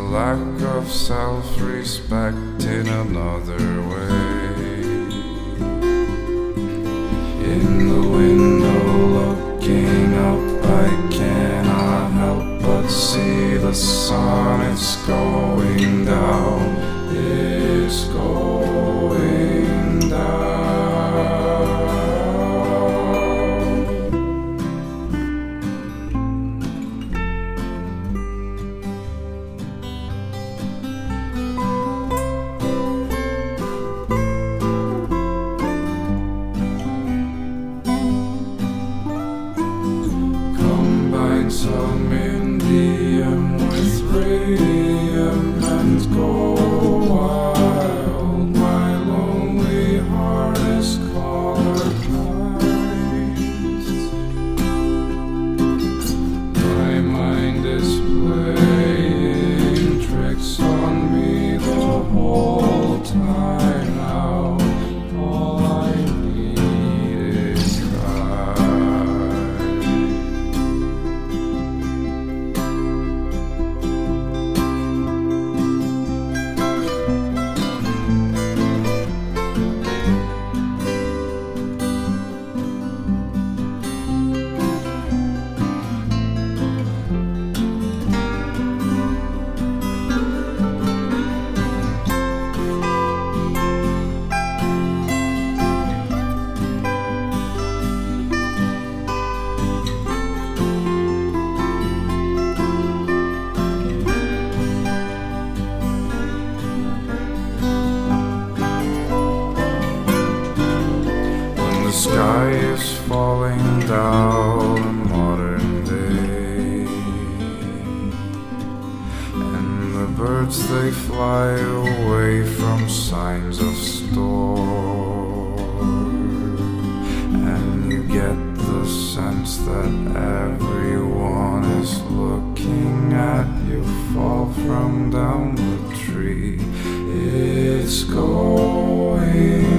lack of self-respect in another way. In the window looking up, I cannot help but see the sun. It's going down, it's going down. Some indium with radium and go wild. My lonely heart is colorblind. My mind is playing tricks on me the whole time now. All I need is the sky is falling down in modern day, and the birds they fly away from signs of storm, and you get the sense that everyone is looking at you fall from down the tree. It's going